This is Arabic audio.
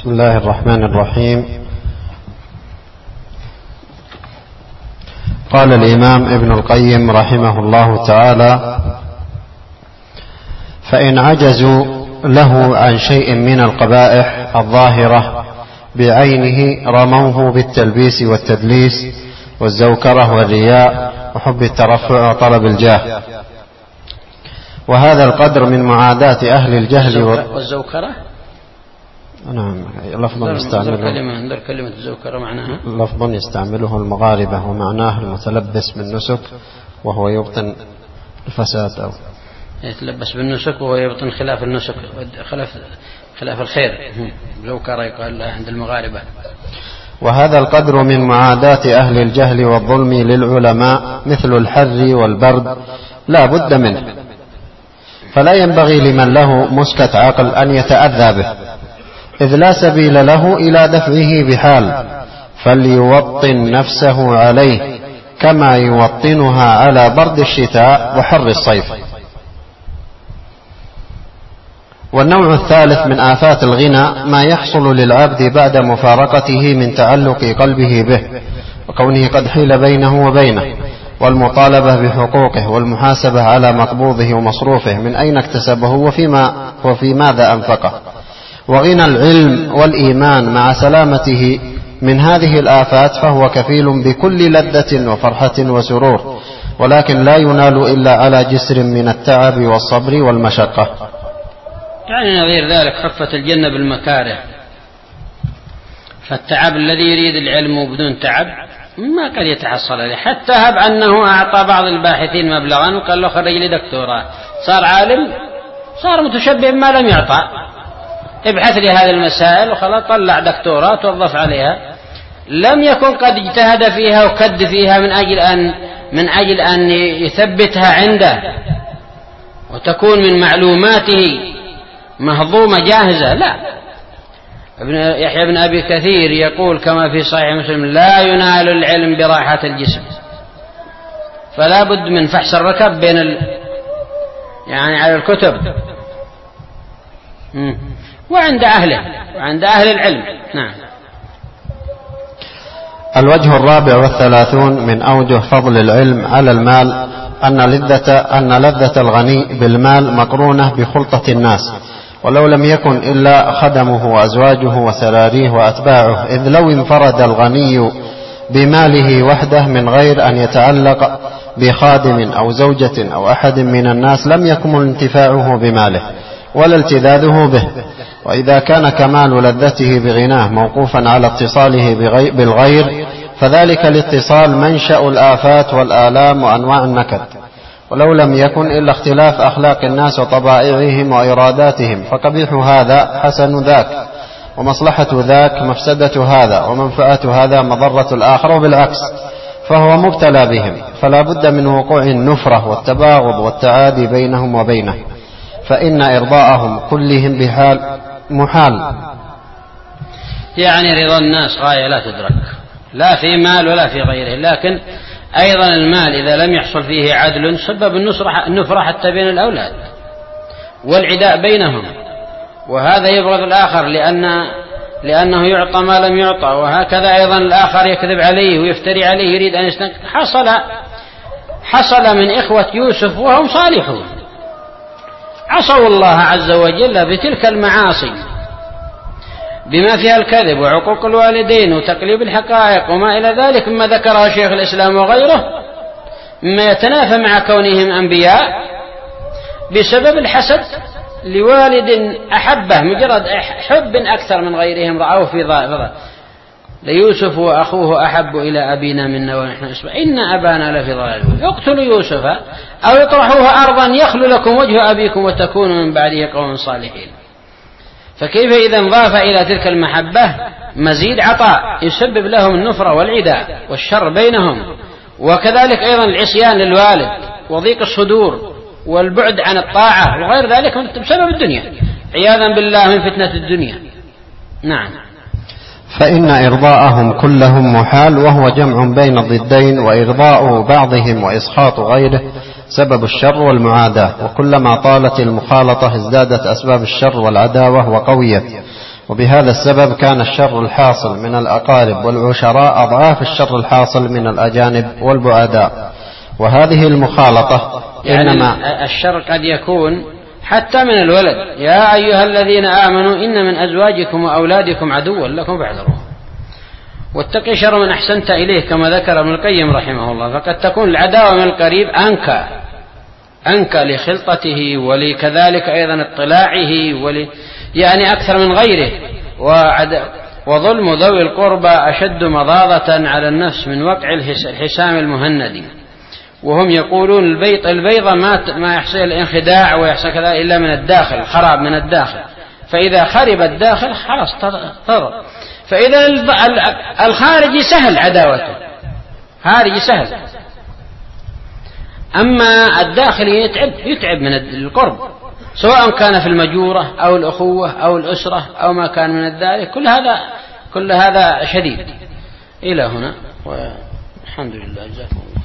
بسم الله الرحمن الرحيم. قال الإمام ابن القيم رحمه الله تعالى: فإن عجزوا له عن شيء من القبائح الظاهرة بعينه رموه بالتلبيس والتدليس والزوكرة والرياء وحب الترفع وطلب الجاه، وهذا القدر من معاداة أهل الجهل والزوكرة. نعم، لفظ يستعمله كلمة الزوكرة معناها لفظ يستعمله المغاربة ومعناه المتلبس بالنسك وهو يبطن الفساد أو يتلبس بالنسك وهو يبطن خلاف النسك، خلاف الخير. زوكرة يقال له عند المغاربة. وهذا القدر من معاداة أهل الجهل والظلم للعلماء مثل الحر والبرد لا بد منه، فلا ينبغي لمن له مسكة عقل أن يتأذى به، إذ لا سبيل له إلى دفعه بحال، فليوطن نفسه عليه كما يوطنها على برد الشتاء وحر الصيف. والنوع الثالث من آفات الغنى ما يحصل للعبد بعد مفارقته من تعلق قلبه به وكونه قد حيل بينه وبينه، والمطالبة بحقوقه والمحاسبة على مقبوضه ومصروفه من أين اكتسبه وفي ماذا أنفقه. وغنى العلم والإيمان مع سلامته من هذه الآفات فهو كفيل بكل لذة وفرحة وسرور، ولكن لا ينال إلا على جسر من التعب والصبر والمشقة. يعني نظير ذلك خفة الجنة بالمكاره، فالتعب الذي يريد العلم بدون تعب ما قد يتحصل عليه، حتى هب أنه أعطى بعض الباحثين مبلغا وقال له خرج لي دكتوراه، صار عالم، صار متشبه بما لم يعطى، ابحث لي هذه المسائل وخلاص طلع دكتوراه توظف عليها، لم يكن قد اجتهد فيها وكد فيها من أجل أن يثبتها عنده وتكون من معلوماته مهضومة جاهزة. لا، يحيى بن أبي كثير يقول كما في صحيح مسلم: لا ينال العلم براحة الجسم، فلا بد من فحص الركب بين يعني على الكتب وعند أهل العلم. نعم. الوجه الرابع والثلاثون من أوجه فضل العلم على المال أن لذة الغني بالمال مقرونة بخلطة الناس، ولو لم يكن إلا خدمه وأزواجه وسراريه وأتباعه، إذ لو انفرد الغني بماله وحده من غير أن يتعلق بخادم أو زوجة أو أحد من الناس لم يكمل انتفاعه بماله ولا التذاذه به. وإذا كان كمال لذته بغناه موقوفا على اتصاله بالغير فذلك الاتصال منشأ الآفات والآلام وأنواع النكد، ولو لم يكن إلا اختلاف أخلاق الناس وطبائعهم وإراداتهم، فقبيح هذا حسن ذاك، ومصلحة ذاك مفسدة هذا، ومنفعة هذا مضرة الآخر، وبالعكس فهو مبتلى بهم، فلا بد من وقوع النفرة والتباغض والتعادي بينهم وبينه، فإن إرضاءهم كلهم بحال محال. يعني رضا الناس غاية لا تدرك، لا في مال ولا في غيره، لكن أيضا المال إذا لم يحصل فيه عدل سبب النفرة حتى بين الأولاد والعداء بينهم، وهذا يبغض الآخر لأنه يعطى ما لم يعطى، وهكذا أيضا الآخر يكذب عليه ويفتري عليه يريد أن يستنكر. حصل من إخوة يوسف وهم صالحون عصوا الله عز وجل بتلك المعاصي بما فيها الكذب وعقوق الوالدين وتقليب الحقائق وما إلى ذلك مما ذكره شيخ الإسلام وغيره مما يتنافى مع كونهم أنبياء بسبب الحسد لوالد أحبه، مجرد حب أكثر من غيرهم رأوه في ظاهره. ليوسف وأخوه أحب إلى أبينا منا ونحن أسبع إن أبانا لفي ضلال، اقتلوا يوسف أو اطرحوه أرضا يخل لكم وجه أبيكم وتكونوا من بعده قوما صالحين. فكيف إذا انضاف إلى تلك المحبة مزيد عطاء يسبب لهم النفرة والعداء والشر بينهم، وكذلك أيضا العصيان للوالد وضيق الصدور والبعد عن الطاعة وغير ذلك بسبب الدنيا، عياذا بالله من فتنة الدنيا. نعم. فإن إرضاءهم كلهم محال، وهو جمع بين الضدين، وإرضاء بعضهم وإسخاط غيره سبب الشر والمعاداة، وكلما طالت المخالطة ازدادت أسباب الشر والعداوة وقويت، وبهذا السبب كان الشر الحاصل من الأقارب والعشراء أضعاف الشر الحاصل من الأجانب والبعداء. وهذه المخالطة يعني إنما الشر قد يكون حتى من الولد. يا أيها الذين آمنوا إن من أزواجكم وأولادكم عدوا لكم فاحذروه واتقي شر من أحسنت إليه، كما ذكر ابن القيم رحمه الله. فقد تكون العداوة من القريب أنكى لخلطته ولكذلك أيضا اطلاعه يعني أكثر من غيره. وظلم ذوي القربى أشد مضاضة على النفس من وقع الحسام المهندي. وهم يقولون البيضة ما يحصل الانخداع ويحصل كذا إلا من الداخل، خراب من الداخل. فإذا خرب الداخل خلاص طرد. فإذا الخارجي سهل عداوته، خارجي سهل، أما الداخلي يتعب من القرب، سواء كان في المجورة أو الأخوة أو الأسرة أو ما كان من ذلك. كل هذا شديد. إلى هنا والحمد لله، جزاكم الله.